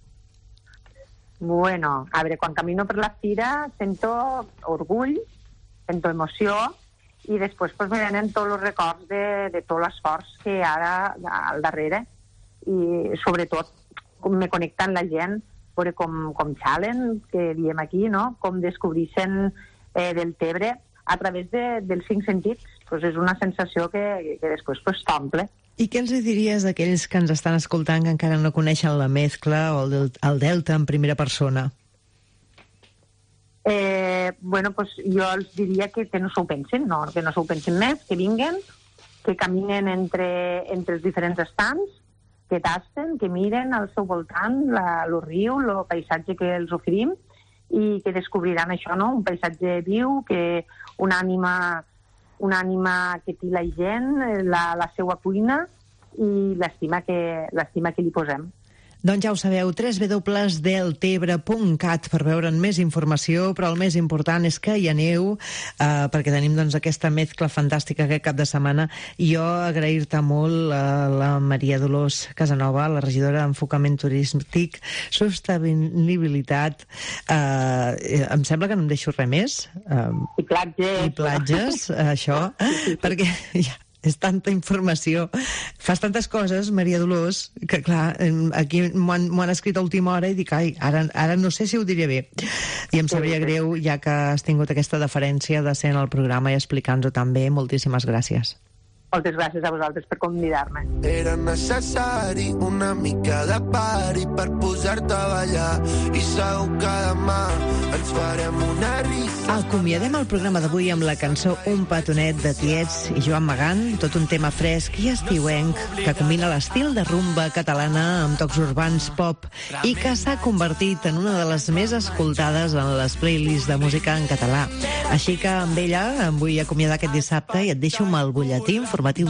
[SPEAKER 7] Bueno, a veure, quan camino per la fira sento orgull, sento emoció i després me venen tots els records de tot l'esforç que hi ha al darrere i sobretot me connecta amb la gent, veure com xalen, que diem aquí, no? Com descobreixen del Tebre a través dels 5 sentits. És una sensació que després t'omple.
[SPEAKER 4] I què els diries a aquells que ens estan escoltant que encara no coneixen la mescla o el Delta en primera persona?
[SPEAKER 7] Jo els diria que no s'ho pensin, que no s'ho pensin més, que vinguen, que caminen entre els diferents estants, que tasten, que miren al seu voltant el riu, el paisatge que els oferim i que descobriran això, no? Un paisatge viu, que una ànima que té la gent, la seva cuina i l'estima que li posem.
[SPEAKER 4] Doncs ja ho sabeu, www.deltebre.cat per veure'n més informació, però el més important és que hi aneu, perquè tenim aquesta mescla fantàstica aquest cap de setmana. I jo agrair-te molt a la Maria Dolors Casanova, la regidora d'Enfocament Turístic, Sostenibilitat, em sembla que no em deixo res més.
[SPEAKER 7] I platges.
[SPEAKER 4] I platges, això, perquè ja és tanta informació. Fas tantes coses, Maria Dolors, que clar, aquí m'ho han escrit a última hora i dic, ara no sé si ho diré bé. I em sabria greu, ja que has tingut aquesta deferència de ser en el programa i explicar-nos-ho tan bé. Moltíssimes gràcies.
[SPEAKER 7] Moltes gràcies a vosaltres per convidar-me.
[SPEAKER 3] Era necessari una mica de pari per posar-te a ballar i segur que demà ens farem una risa.
[SPEAKER 4] Acomiadem el programa d'avui amb la cançó Un petonet de Tiets i Joan Magán, tot un tema fresc i estiuenc que combina l'estil de rumba catalana amb tocs urbans pop i que s'ha convertit en una de les més escoltades en les playlists de música en català. Així que amb ella em vull acomiadar aquest dissabte i et deixo amb el butlletí informatiu